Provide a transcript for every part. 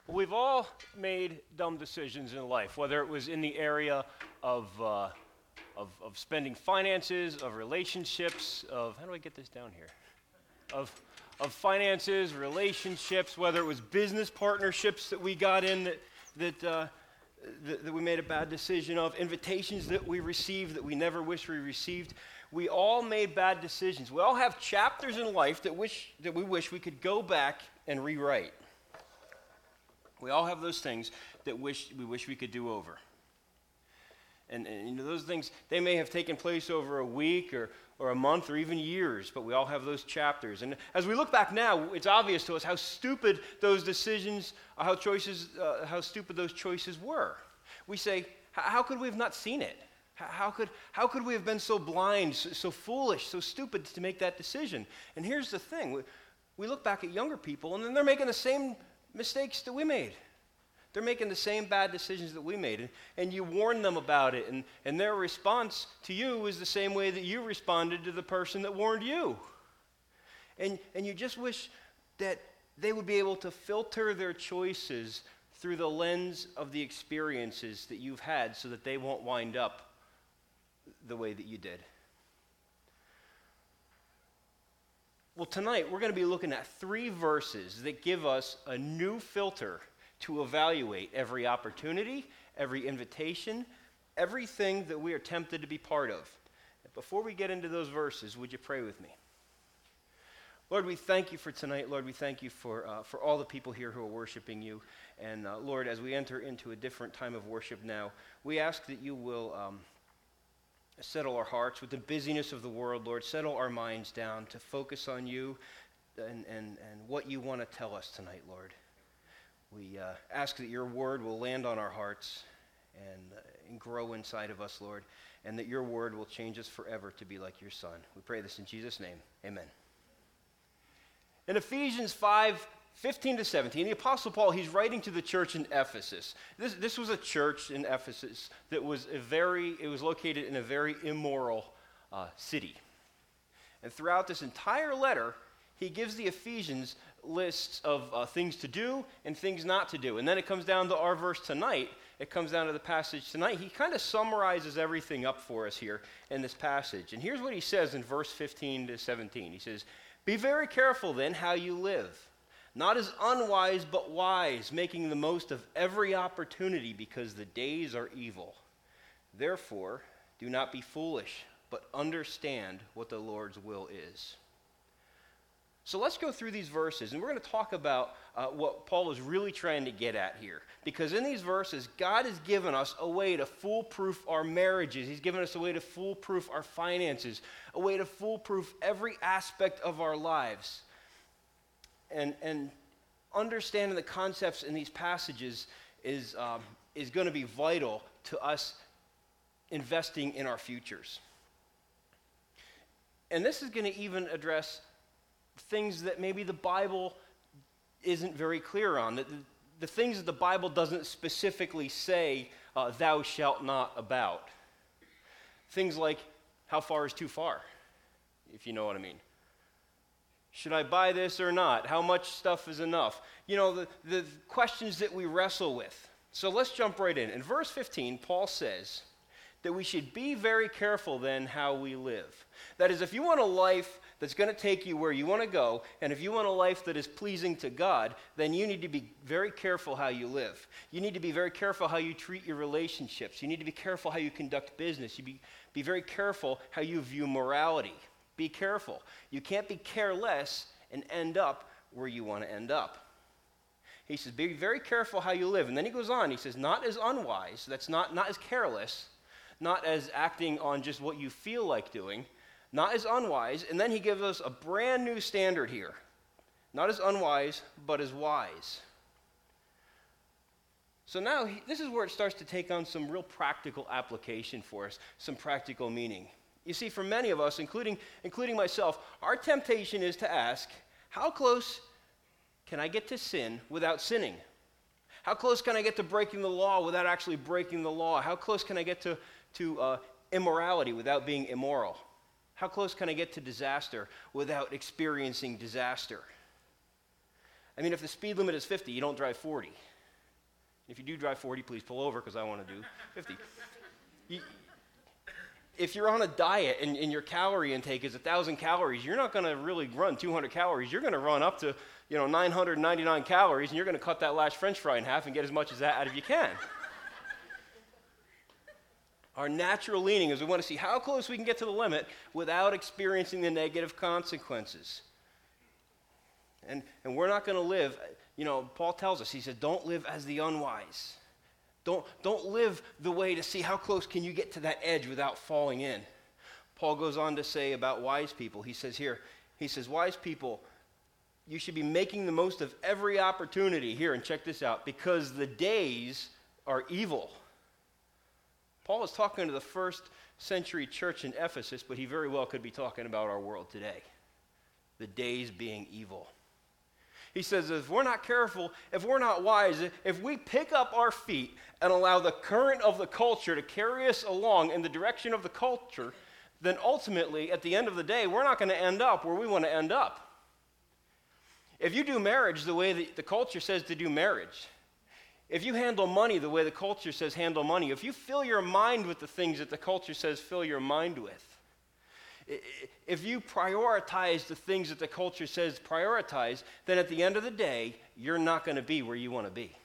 We've all made dumb decisions in life, whether it was in the area of spending finances, of relationships, of, how do I get this down here? Of finances, relationships, whether it was business partnerships that we got in that we made a bad decision of, invitations that we received that we never wish we received. We all made bad decisions. We all have chapters in life that we wish we could go back and rewrite. We all have those things that we wish we could do over. And you know, those things, they may have taken place over a week or a month or even years, but we all have those chapters. And as we look back now, it's obvious to us how stupid those decisions, how stupid those choices were. We say, how could we have not seen it? How could we have been so blind, so foolish, so stupid to make that decision? And here's the thing. We look back at younger people, and then they're making the same mistakes that we made. They're making the same bad decisions that we made, and you warn them about it, and their response to you is the same way that you responded to the person that warned you. And you just wish that they would be able to filter their choices through the lens of the experiences that you've had so that they won't wind up the way that you did. Well, tonight we're going to be looking at 3 verses that give us a new filter to evaluate every opportunity, every invitation, everything that we are tempted to be part of. Before we get into those verses, would you pray with me? Lord, we thank you for tonight. Lord, we thank you for all the people here who are worshiping you. And Lord, as we enter into a different time of worship now, we ask that you will settle our hearts with the busyness of the world, Lord. Settle our minds down to focus on you and what you want to tell us tonight, Lord. We ask that your word will land on our hearts and grow inside of us, Lord, and that your word will change us forever to be like your Son. We pray this in Jesus' name. Amen. In Ephesians 5:15-17, the Apostle Paul, he's writing to the church in Ephesus. This was a church in Ephesus that was located in a very immoral city. And throughout this entire letter, he gives the Ephesians lists of things to do and things not to do. And then it comes down to our verse tonight. It comes down to the passage tonight. He kind of summarizes everything up for us here in this passage. And here's what he says in verse 15-17. He says, "Be very careful then how you live, not as unwise but wise, making the most of every opportunity because the days are evil. Therefore, do not be foolish, but understand what the Lord's will is." So let's go through these verses, and we're going to talk about what Paul is really trying to get at here. Because in these verses, God has given us a way to foolproof our marriages. He's given us a way to foolproof our finances, a way to foolproof every aspect of our lives. And understanding the concepts in these passages is going to be vital to us investing in our futures. And this is going to even address things that maybe the Bible isn't very clear on, the things that the Bible doesn't specifically say, thou shalt not about. Things like, how far is too far, if you know what I mean. Should I buy this or not? How much stuff is enough? You know, the questions that we wrestle with. So let's jump right in. In verse 15, Paul says that we should be very careful then how we live. That is, if you want a life that's going to take you where you want to go, and if you want a life that is pleasing to God, then you need to be very careful how you live. You need to be very careful how you treat your relationships. You need to be careful how you conduct business. You be very careful how you view morality. Be careful. You can't be careless and end up where you want to end up. He says, be very careful how you live. And then he goes on, he says, not as unwise, that's not as careless, not as acting on just what you feel like doing, not as unwise, and then he gives us a brand new standard here. Not as unwise, but as wise. So now, this is where it starts to take on some real practical application for us, some practical meaning. You see, for many of us, including myself, our temptation is to ask, how close can I get to sin without sinning? How close can I get to breaking the law without actually breaking the law? How close can I get to immorality without being immoral? How close can I get to disaster without experiencing disaster? I mean, if the speed limit is 50, you don't drive 40. If you do drive 40, please pull over because I want to do 50. If you're on a diet and your calorie intake is 1,000 calories, you're not going to really run 200 calories. You're going to run up to 999 calories, and you're going to cut that last French fry in half and get as much as that out of you can. Our natural leaning is we want to see how close we can get to the limit without experiencing the negative consequences. And we're not going to live, Paul tells us, he said, don't live as the unwise. Don't live the way to see how close can you get to that edge without falling in. Paul goes on to say about wise people, he says, wise people, you should be making the most of every opportunity here, and check this out, because the days are evil. Paul is talking to the first century church in Ephesus, but he very well could be talking about our world today. The days being evil. He says, if we're not careful, if we're not wise, if we pick up our feet and allow the current of the culture to carry us along in the direction of the culture, then ultimately, at the end of the day, we're not going to end up where we want to end up. If you do marriage the way that the culture says to do marriage, if you handle money the way the culture says handle money, if you fill your mind with the things that the culture says fill your mind with, if you prioritize the things that the culture says prioritize, then at the end of the day, you're not going to be where you want to be.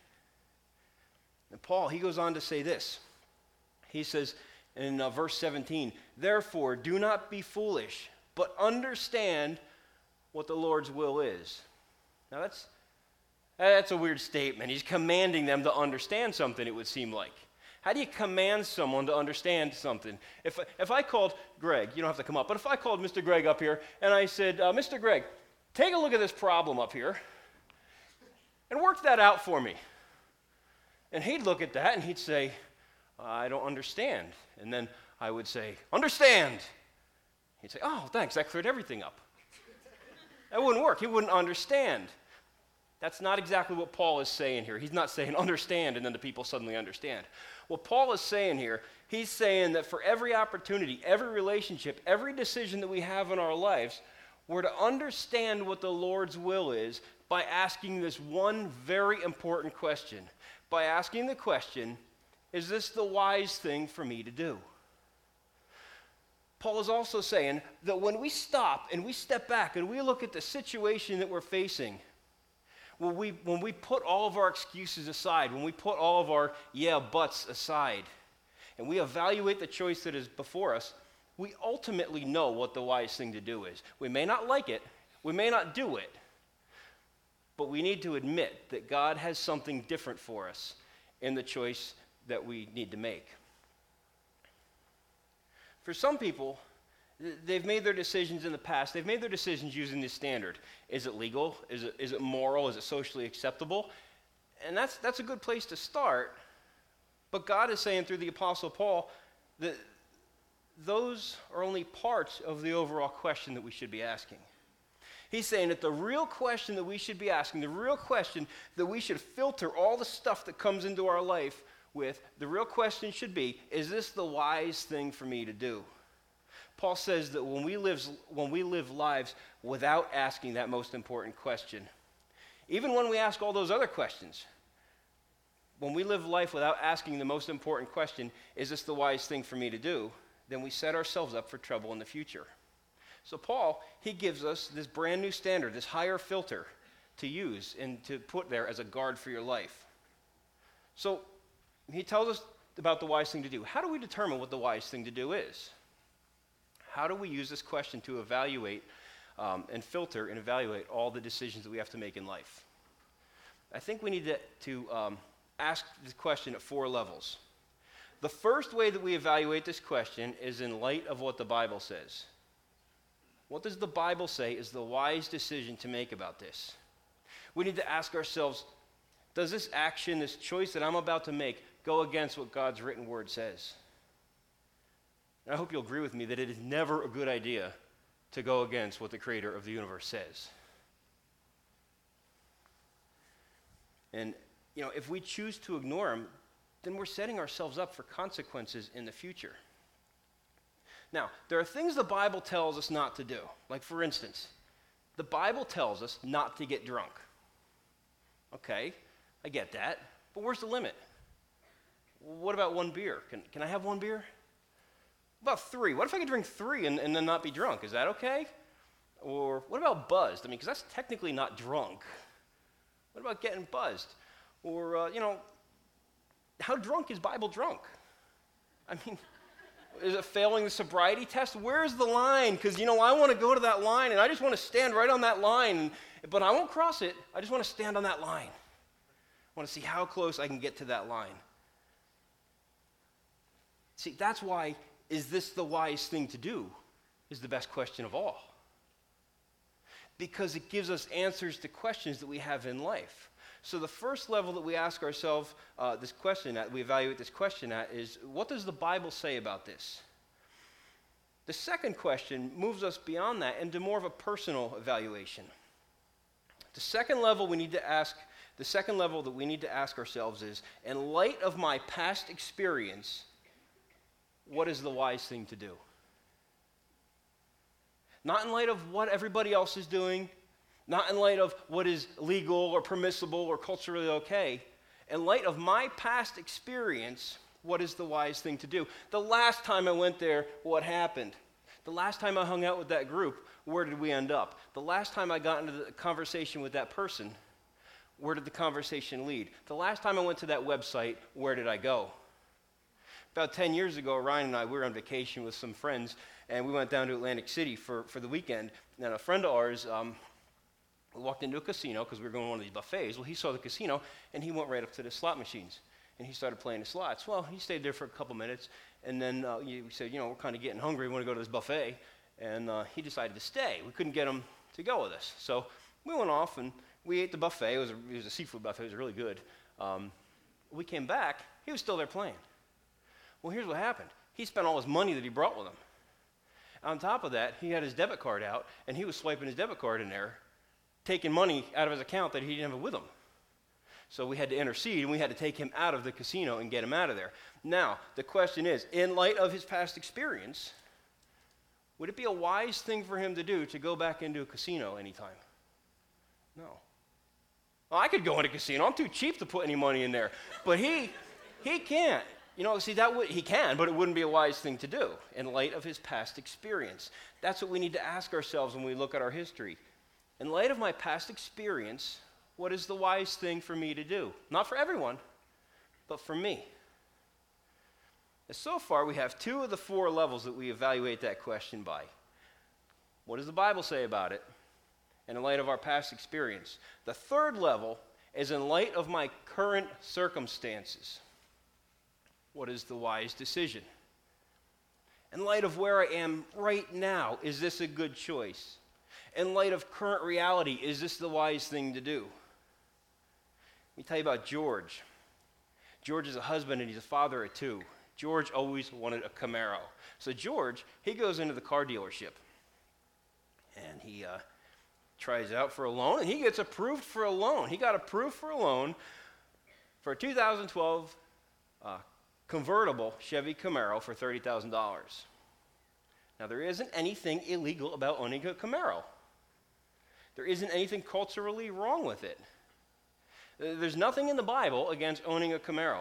And Paul, he goes on to say this. He says in verse 17, therefore, do not be foolish, but understand what the Lord's will is. Now that's a weird statement. He's commanding them to understand something, it would seem like. How do you command someone to understand something? If I called Greg, you don't have to come up, but if I called Mr. Greg up here and I said, Mr. Greg, take a look at this problem up here and work that out for me. And he'd look at that and he'd say, I don't understand. And then I would say, understand. He'd say, oh, thanks, that cleared everything up. That wouldn't work. He wouldn't understand. That's not exactly what Paul is saying here. He's not saying understand and then the people suddenly understand. What Paul is saying here, he's saying that for every opportunity, every relationship, every decision that we have in our lives, we're to understand what the Lord's will is by asking this one very important question. By asking the question, is this the wise thing for me to do? Paul is also saying that when we stop and we step back and we look at the situation that we're facing, when we put all of our excuses aside, when we put all of our yeah buts aside, and we evaluate the choice that is before us, we ultimately know what the wise thing to do is. We may not like it, we may not do it, but we need to admit that God has something different for us in the choice that we need to make. For some people, they've made their decisions in the past. They've made their decisions using this standard. Is it legal? Is it moral? Is it socially acceptable? And that's a good place to start. But God is saying through the Apostle Paul that those are only parts of the overall question that we should be asking. He's saying that the real question that we should be asking, the real question that we should filter all the stuff that comes into our life with, the real question should be, is this the wise thing for me to do? Paul says that when we live lives without asking that most important question, even when we ask all those other questions, when we live life without asking the most important question, is this the wise thing for me to do, then we set ourselves up for trouble in the future. So Paul, he gives us this brand new standard, this higher filter to use and to put there as a guard for your life. So he tells us about the wise thing to do. How do we determine what the wise thing to do is? How do we use this question to evaluate and filter and evaluate all the decisions that we have to make in life? I think we need to ask this question at 4 levels. The first way that we evaluate this question is in light of what the Bible says. What does the Bible say is the wise decision to make about this? We need to ask ourselves, does this action, this choice that I'm about to make, go against what God's written word says? And I hope you'll agree with me that it is never a good idea to go against what the creator of the universe says. And, if we choose to ignore him, then we're setting ourselves up for consequences in the future. Now, there are things the Bible tells us not to do. Like, for instance, the Bible tells us not to get drunk. Okay, I get that. But where's the limit? What about one beer? Can I have one beer? What about 3? What if I could drink 3 and then not be drunk? Is that okay? Or what about buzzed? I mean, because that's technically not drunk. What about getting buzzed? Or, how drunk is Bible drunk? I mean, is it failing the sobriety test? Where's the line? Because, I want to go to that line, and I just want to stand right on that line, but I won't cross it. I just want to stand on that line. I want to see how close I can get to that line. See, that's why, is this the wise thing to do, is the best question of all. Because it gives us answers to questions that we have in life. So the first level that we ask ourselves this question at, we evaluate this question at, is what does the Bible say about this? The second question moves us beyond that into more of a personal evaluation. The second level that we need to ask ourselves is, in light of my past experience, what is the wise thing to do? Not in light of what everybody else is doing, not in light of what is legal or permissible or culturally okay. In light of my past experience, what is the wise thing to do? The last time I went there, what happened? The last time I hung out with that group, where did we end up? The last time I got into the conversation with that person, where did the conversation lead? The last time I went to that website, where did I go? About 10 years ago, Ryan and I, we were on vacation with some friends, and we went down to Atlantic City for the weekend. And a friend of ours walked into a casino because we were going to one of these buffets. Well, he saw the casino, and he went right up to the slot machines, and he started playing the slots. Well, he stayed there for a couple minutes, and then we said, we're kind of getting hungry. We want to go to this buffet. And he decided to stay. We couldn't get him to go with us. So we went off, and we ate the buffet. It was a seafood buffet. It was really good. We came back. He was still there playing. Well, here's what happened. He spent all his money that he brought with him. On top of that, he had his debit card out, and he was swiping his debit card in there, taking money out of his account that he didn't have with him. So we had to intercede, and we had to take him out of the casino and get him out of there. Now, the question is, in light of his past experience, would it be a wise thing for him to do to go back into a casino anytime? No. Well, I could go in a casino. I'm too cheap to put any money in there. But he can't. He can, but it wouldn't be a wise thing to do in light of his past experience. That's what we need to ask ourselves when we look at our history. In light of my past experience, what is the wise thing for me to do? Not for everyone, but for me. And so far, we have 2 of the 4 levels that we evaluate that question by. What does the Bible say about it? And in light of our past experience. The third level is in light of my current circumstances. What is the wise decision? In light of where I am right now, is this a good choice? In light of current reality, is this the wise thing to do? Let me tell you about George. George is a husband and he's a father of 2. George always wanted a Camaro. So George, he goes into the car dealership and he tries out for a loan and he gets approved for a loan. He got approved for a loan for a 2012 convertible Chevy Camaro for $30,000. Now, there isn't anything illegal about owning a Camaro. There isn't anything culturally wrong with it. There's nothing in the Bible against owning a Camaro.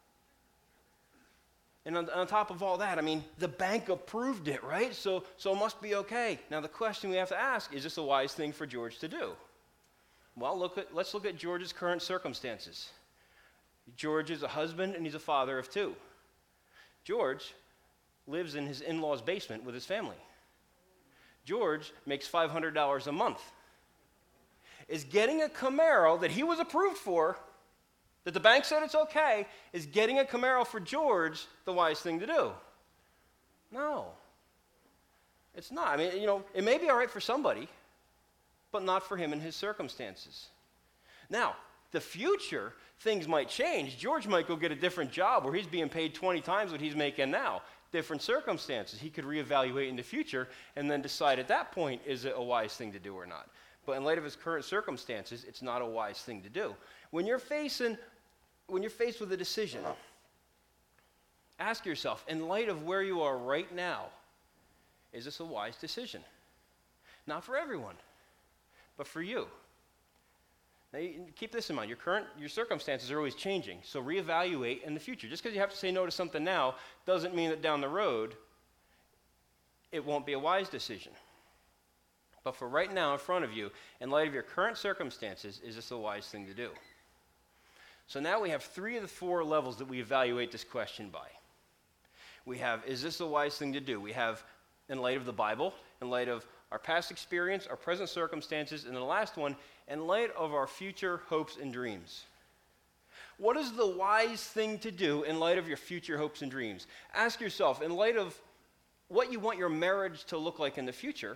And on top of all that, the bank approved it, right? So it must be okay. Now, the question we have to ask, is this a wise thing for George to do? Well, let's look at George's current circumstances. George is a husband and he's a father of 2. George lives in his in-laws' basement with his family. George makes $500 a month. Is getting a Camaro that he was approved for, that the bank said it's okay, is getting a Camaro for George the wise thing to do? No. It's not. It may be all right for somebody, but not for him and his circumstances. Now, the future, things might change. George might go get a different job where he's being paid 20 times what he's making now. Different circumstances. He could reevaluate in the future and then decide at that point, is it a wise thing to do or not? But in light of his current circumstances, it's not a wise thing to do. When you're faced with a decision, ask yourself, in light of where you are right now, is this a wise decision? Not for everyone, but for you. Now, keep this in mind. Your circumstances are always changing, so reevaluate in the future. Just because you have to say no to something now doesn't mean that down the road it won't be a wise decision. But for right now in front of you, in light of your current circumstances, is this a wise thing to do? So now we have 3 of the 4 levels that we evaluate this question by. We have, is this a wise thing to do? We have, in light of the Bible, in light of our past experience, our present circumstances, and the last one, in light of our future hopes and dreams. What is the wise thing to do in light of your future hopes and dreams? Ask yourself, in light of what you want your marriage to look like in the future,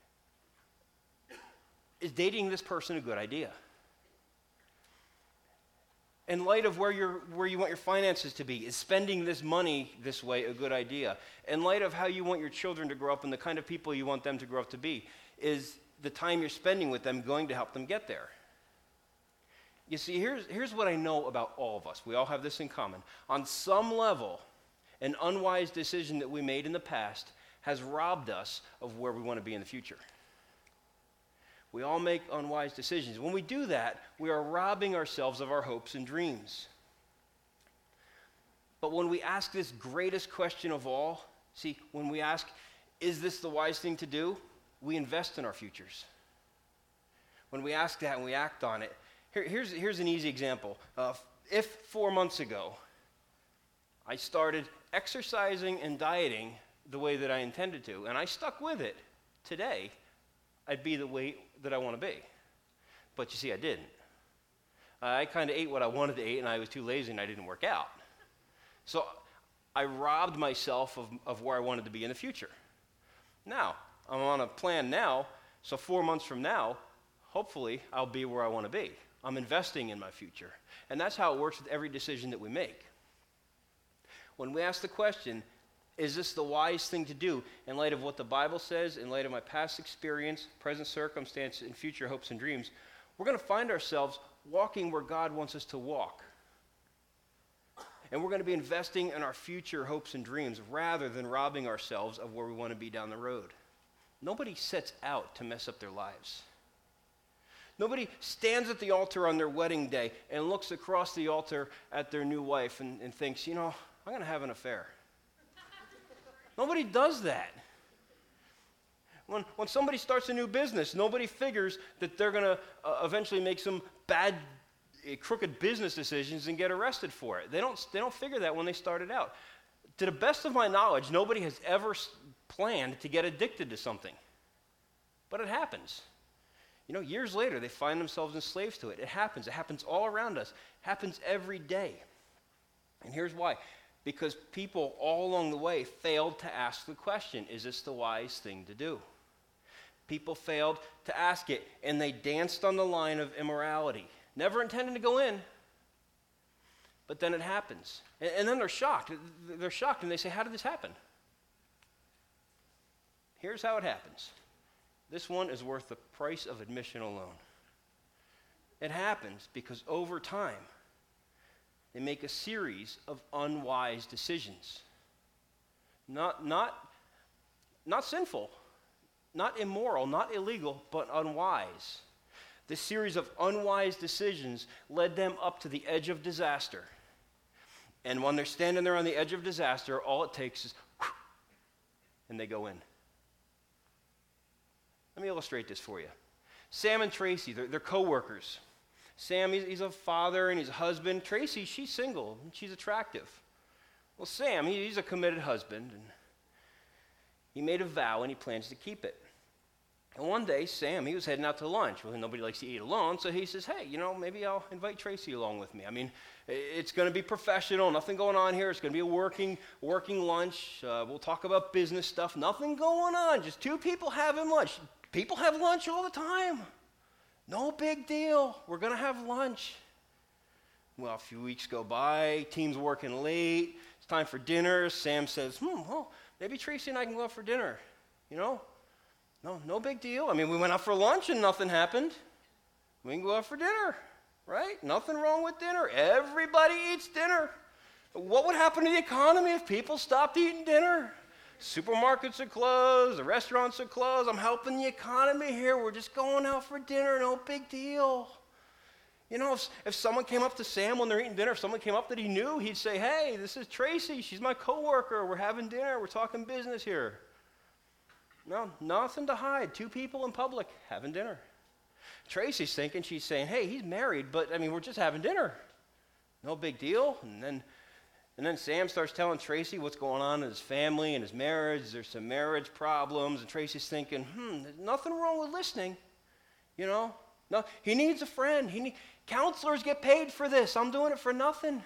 is dating this person a good idea? In light of where you want your finances to be, is spending this money this way a good idea? In light of how you want your children to grow up and the kind of people you want them to grow up to be, is the time you're spending with them going to help them get there? You see, here's what I know about all of us. We all have this in common. On some level, an unwise decision that we made in the past has robbed us of where we want to be in the future. We all make unwise decisions. When we do that, we are robbing ourselves of our hopes and dreams. But when we ask this greatest question of all, see, when we ask, is this the wise thing to do? We invest in our futures. When we ask that and we act on it, here's an easy example. If 4 months ago I started exercising and dieting the way that I intended to, and I stuck with it today, I'd be the weight that I want to be. But you see, I didn't. I kind of ate what I wanted to eat, and I was too lazy, and I didn't work out. So I robbed myself of where I wanted to be in the future. Now, I'm on a plan now, so 4 months from now, hopefully, I'll be where I want to be. I'm investing in my future. And that's how it works with every decision that we make. When we ask the question, is this the wise thing to do in light of what the Bible says, in light of my past experience, present circumstance, and future hopes and dreams, we're going to find ourselves walking where God wants us to walk. And we're going to be investing in our future hopes and dreams rather than robbing ourselves of where we want to be down the road. Nobody sets out to mess up their lives. Nobody stands at the altar on their wedding day and looks across the altar at their new wife and thinks, I'm going to have an affair. Nobody does that. When somebody starts a new business, nobody figures that they're going to eventually make some bad, crooked business decisions and get arrested for it. They don't figure that when they started out. To the best of my knowledge, nobody has ever planned to get addicted to something. But it happens. Years later, they find themselves enslaved to it. It happens. It happens all around us. It happens every day. And here's why. Because people all along the way failed to ask the question, is this the wise thing to do? People failed to ask it, and they danced on the line of immorality, never intending to go in, but then it happens. And then they're shocked. They're shocked, and they say, how did this happen? Here's how it happens. This one is worth the price of admission alone. It happens because over time, they make a series of unwise decisions. Not sinful, not immoral, not illegal, but unwise. This series of unwise decisions led them up to the edge of disaster. And when they're standing there on the edge of disaster, all it takes is, and they go in. Let me illustrate this for you. Sam and Tracy, they're co-workers. Sam, he's a father and he's a husband. Tracy, she's single and she's attractive. Well, Sam, he's a committed husband, and he made a vow and he plans to keep it. And one day, Sam, he was heading out to lunch. Well, nobody likes to eat alone, so he says, hey, maybe I'll invite Tracy along with me. I mean, it's going to be professional, nothing going on here. It's going to be a working lunch. We'll talk about business stuff. Nothing going on, just 2 people having lunch. People have lunch all the time. No big deal. We're going to have lunch. Well, a few weeks go by. Team's working late. It's time for dinner. Sam says, well, maybe Tracy and I can go out for dinner. No big deal. I mean, we went out for lunch and nothing happened. We can go out for dinner, right? Nothing wrong with dinner. Everybody eats dinner. What would happen to the economy if people stopped eating dinner? Supermarkets are closed, the restaurants are closed. I'm helping the economy here. We're just going out for dinner, no big deal. You know, if someone came up to Sam when they're eating dinner, if someone came up that he knew, he'd say, hey, this is Tracy. She's my coworker. We're having dinner. We're talking business here. No, nothing to hide. Two people in public having dinner. Tracy's thinking, she's saying, hey, he's married, but, we're just having dinner. No big deal. And then Sam starts telling Tracy what's going on in his family and his marriage. There's some marriage problems. And Tracy's thinking, there's nothing wrong with listening. No, he needs a friend. Counselors get paid for this. I'm doing it for nothing.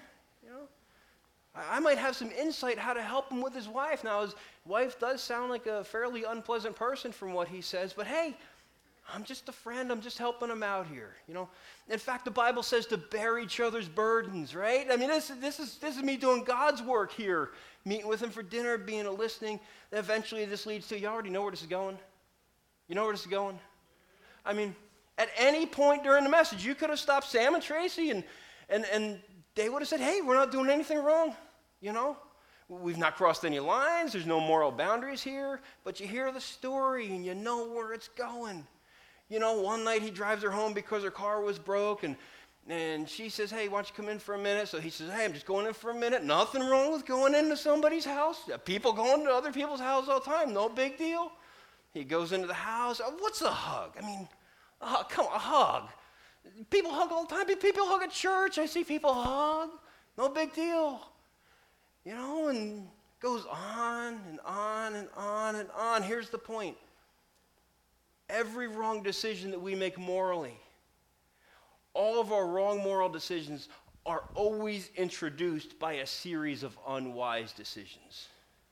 I might have some insight how to help him with his wife. Now, his wife does sound like a fairly unpleasant person from what he says, but hey, I'm just a friend. I'm just helping him out here. In fact, the Bible says to bear each other's burdens, right? This is me doing God's work here, meeting with him for dinner, being a listening. Eventually, this leads to, you already know where this is going. You know where this is going? At any point during the message, you could have stopped Sam and Tracy, and they would have said, hey, we're not doing anything wrong. We've not crossed any lines. There's no moral boundaries here. But you hear the story, and you know where it's going. One night he drives her home because her car was broke, and she says, hey, why don't you come in for a minute? So he says, hey, I'm just going in for a minute. Nothing wrong with going into somebody's house. People go into other people's houses all the time. No big deal. He goes into the house. What's a hug? Come on, a hug. People hug all the time. People hug at church. I see people hug. No big deal. And goes on and on and on and on. Here's the point. Every wrong decision that we make morally, all of our wrong moral decisions are always introduced by a series of unwise decisions.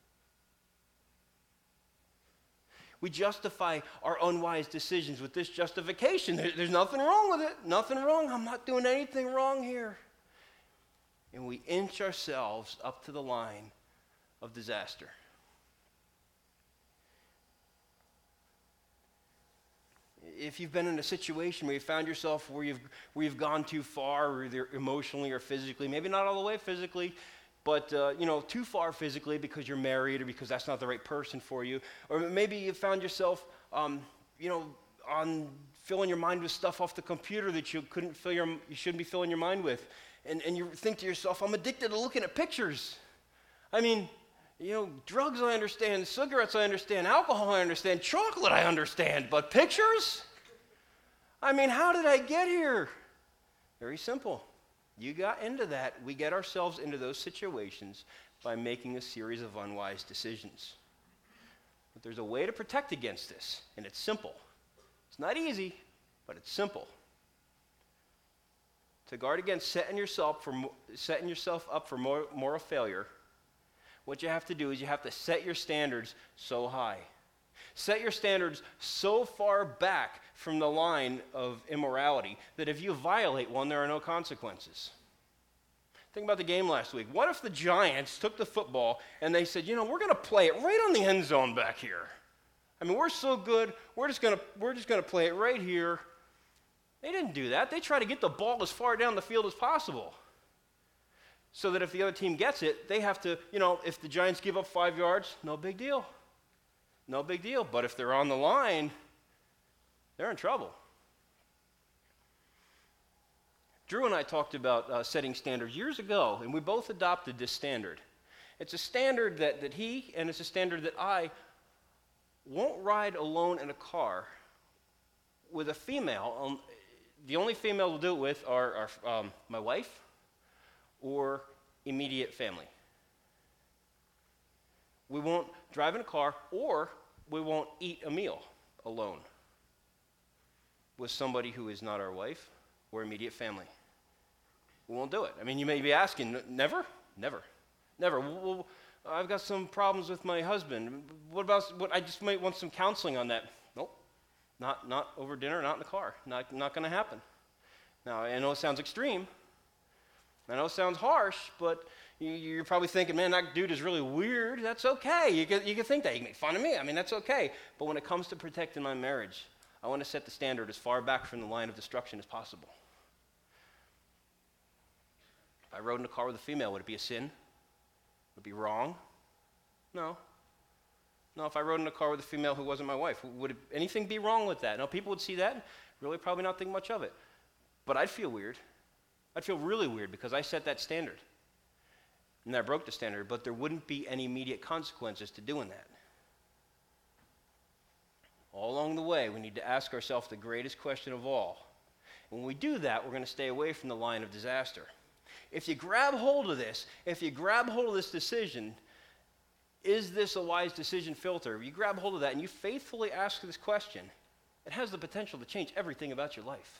We justify our unwise decisions with this justification. There's nothing wrong with it. Nothing wrong. I'm not doing anything wrong here. And we inch ourselves up to the line of disaster. If you've been in a situation where you found yourself where you've gone too far, either emotionally or physically, maybe not all the way physically, but too far physically because you're married or because that's not the right person for you, or maybe you found yourself, on filling your mind with stuff off the computer that you shouldn't be filling your mind with, and you think to yourself, I'm addicted to looking at pictures. Drugs I understand, cigarettes I understand, alcohol I understand, chocolate I understand, but pictures? How did I get here? Very simple. You got into that. We get ourselves into those situations by making a series of unwise decisions. But there's a way to protect against this, and it's simple. It's not easy, but it's simple. To guard against setting yourself up for moral failure, what you have to do is you have to set your standards so high. Set your standards so far back from the line of immorality that if you violate one, there are no consequences. Think about the game last week. What if the Giants took the football and they said, we're going to play it right on the end zone back here. We're so good, we're just going to play it right here. They didn't do that. They tried to get the ball as far down the field as possible. So that if the other team gets it, they have to, if the Giants give up 5 yards, no big deal. No big deal. But if they're on the line, they're in trouble. Drew and I talked about setting standards years ago, and we both adopted this standard. It's a standard that he, and it's a standard that I, won't ride alone in a car with a female. The only female we'll do it with are my wife or immediate family. We won't drive in a car, or we won't eat a meal alone with somebody who is not our wife or immediate family. We won't do it. You may be asking, never? Never. Well, I've got some problems with my husband. I just might want some counseling on that. Nope. Not over dinner, not in the car. Not going to happen. Now, I know it sounds extreme. I know it sounds harsh, but you're probably thinking, man, that dude is really weird. That's okay. You can think that. You can make fun of me. That's okay. But when it comes to protecting my marriage, I want to set the standard as far back from the line of destruction as possible. If I rode in a car with a female, would it be a sin? Would it be wrong? No. If I rode in a car with a female who wasn't my wife, would anything be wrong with that? No, people would see that and really probably not think much of it. But I'd feel weird. I'd feel really weird because I set that standard. And I broke the standard, but there wouldn't be any immediate consequences to doing that. All along the way, we need to ask ourselves the greatest question of all. When we do that, we're going to stay away from the line of disaster. If you grab hold of this, decision, is this a wise decision filter? If you grab hold of that and you faithfully ask this question, it has the potential to change everything about your life.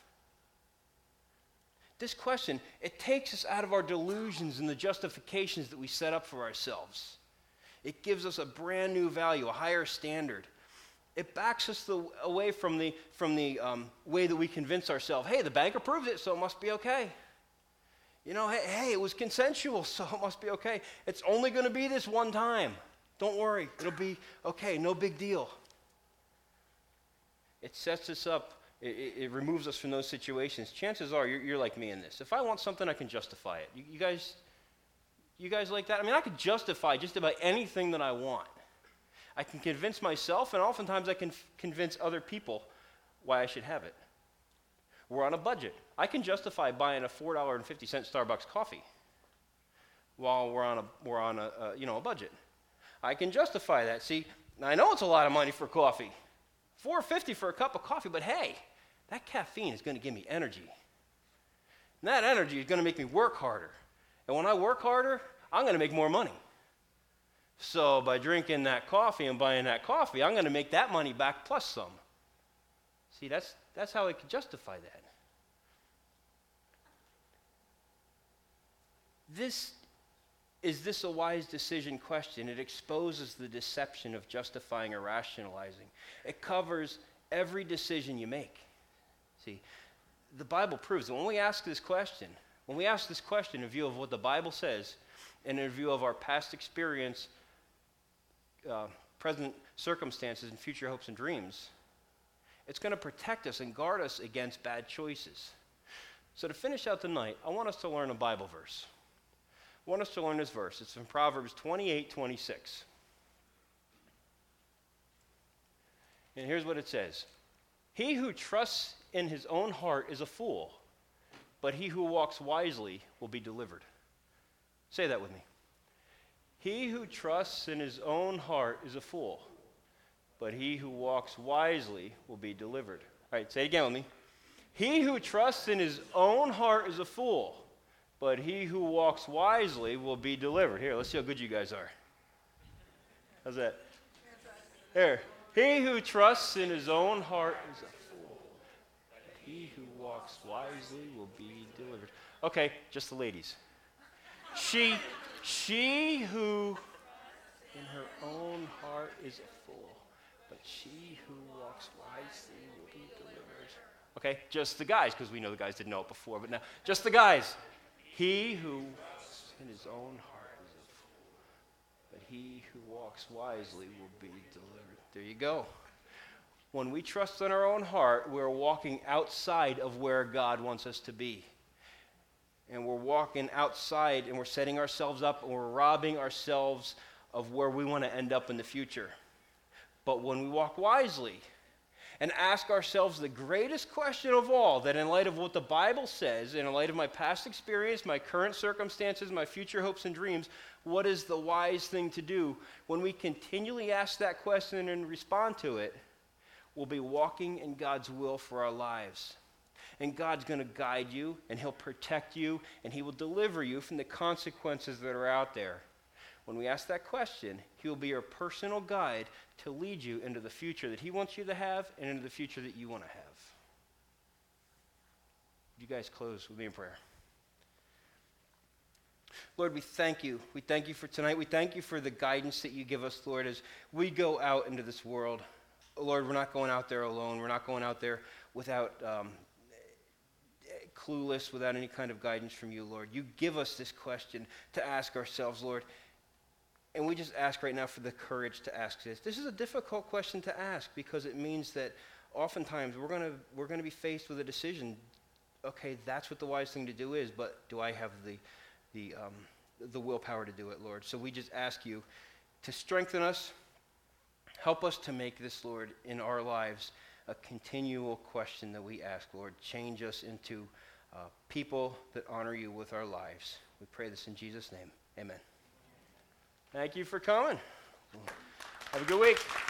This question, it takes us out of our delusions and the justifications that we set up for ourselves. It gives us a brand new value, a higher standard. It backs us away from the way that we convince ourselves, hey, the bank approved it, so it must be okay. You know, hey, it was consensual, so it must be okay. It's only going to be this one time. Don't worry, it'll be okay, no big deal. It sets us up, it removes us from those situations. Chances are you're like me in this. If I want something, I can justify it. You guys like that? I mean, I could justify just about anything that I want. I can convince myself, and oftentimes I can convince other people why I should have it. We're on a budget. I can justify buying a $4.50 Starbucks coffee while we're on a budget. I can justify that. See, I know it's a lot of money for coffee, $4.50 for a cup of coffee, but hey, that caffeine is going to give me energy. And that energy is going to make me work harder. And when I work harder, I'm going to make more money. So by drinking that coffee and buying that coffee, I'm going to make that money back plus some. See, that's how I can justify that. Is this a wise decision question? It exposes the deception of justifying or rationalizing. It covers every decision you make. See, the Bible proves that when we ask this question in view of what the Bible says, and in view of our past experience, present circumstances, and future hopes and dreams, it's going to protect us and guard us against bad choices. So to finish out the night, I want us to learn a Bible verse. I want us to learn this verse. It's from Proverbs 28:26. And here's what it says. He who trusts in his own heart is a fool, but he who walks wisely will be delivered. Say that with me. He who trusts in his own heart is a fool, but he who walks wisely will be delivered. All right, say it again with me. He who trusts in his own heart is a fool, but he who walks wisely will be delivered. Here, let's see how good you guys are. How's that? Here. He who trusts in his own heart is a fool, but he who walks wisely will be delivered. Okay, just the ladies. She who in her own heart is a fool, but she who walks wisely will be delivered. Okay, just the guys, because we know the guys didn't know it before, but now, just the guys. He who in his own heart is a fool, but he who walks wisely will be delivered. There you go. When we trust in our own heart, we're walking outside of where God wants us to be. And we're walking outside and we're setting ourselves up and we're robbing ourselves of where we want to end up in the future. But when we walk wisely and ask ourselves the greatest question of all, that in light of what the Bible says, and in light of my past experience, my current circumstances, my future hopes and dreams, what is the wise thing to do? When we continually ask that question and respond to it, we'll be walking in God's will for our lives. And God's going to guide you, and he'll protect you, and he will deliver you from the consequences that are out there. When we ask that question, he will be your personal guide to lead you into the future that he wants you to have and into the future that you want to have. You guys close with me in prayer. Lord, we thank you. We thank you for tonight. We thank you for the guidance that you give us, Lord, as we go out into this world. Lord, we're not going out there alone. We're not going out there without clueless, without any kind of guidance from you, Lord. You give us this question to ask ourselves, Lord. And we just ask right now for the courage to ask this. This is a difficult question to ask because it means that oftentimes we're going to be faced with a decision. Okay, that's what the wise thing to do is, but do I have the willpower to do it, Lord? So we just ask you to strengthen us. Help us to make this, Lord, in our lives a continual question that we ask, Lord. Change us into people that honor you with our lives. We pray this in Jesus' name. Amen. Thank you for coming. Have a good week.